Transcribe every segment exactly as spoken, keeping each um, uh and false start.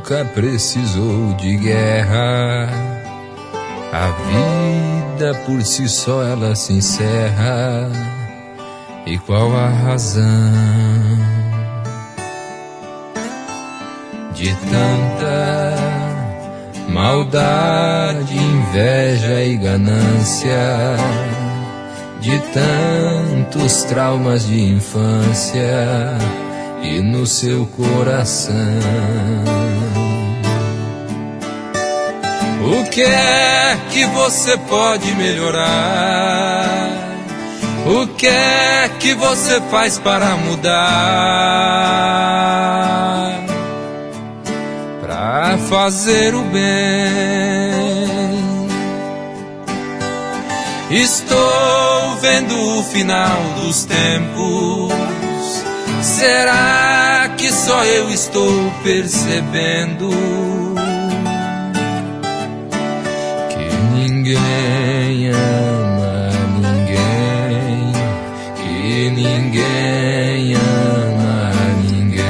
nunca precisou de guerra. A vida por si só ela se encerra. E qual a razão de tanta maldade, inveja e ganância, de tantos traumas de infância e no seu coração? O que é que você pode melhorar? O que é que você faz para mudar? Para fazer o bem. Estou vendo o final dos tempos. Será que só eu estou percebendo que ninguém ama ninguém, que ninguém ama ninguém?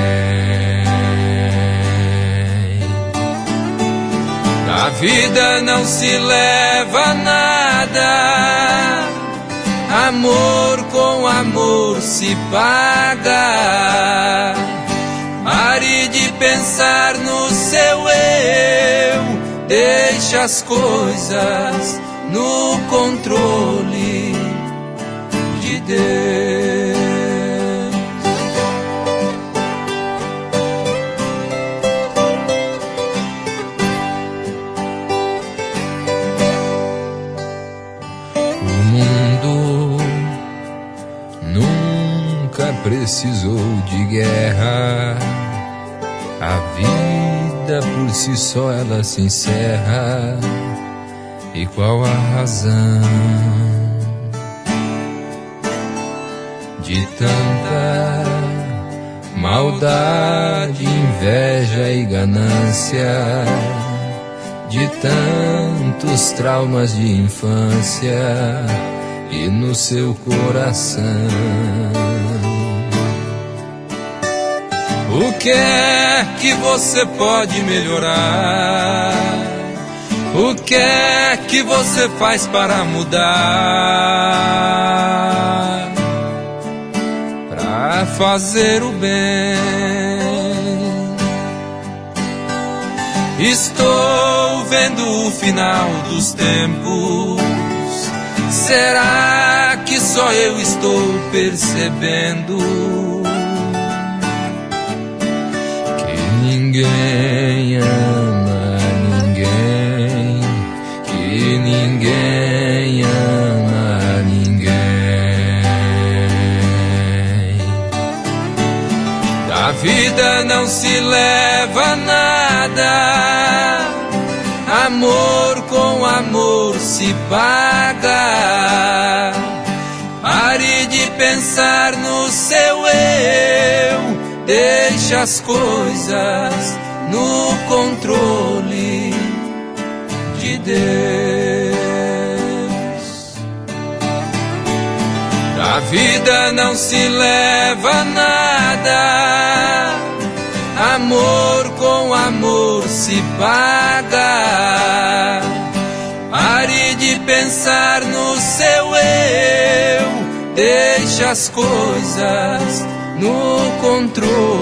Na vida não se leva nada, amor com amor se paga. Pare de pensar no seu eu, deixe as coisas no controle de Deus. O mundo nunca precisou de guerra. A vida por si só ela se encerra. E qual a razão de tanta maldade, inveja e ganância, de tantos traumas de infância e no seu coração? O que é que você pode melhorar? O que é que você faz para mudar? Para fazer o bem. Estou vendo o final dos tempos. Será que só eu estou percebendo que ninguém ama ninguém, que ninguém ama ninguém? Da vida não se leva nada, amor com amor se paga. Pare de pensar no seu eu, deixe as coisas no controle de Deus. Da vida não se leva nada, amor com amor se paga. Pare de pensar no seu eu, deixe as coisas no controle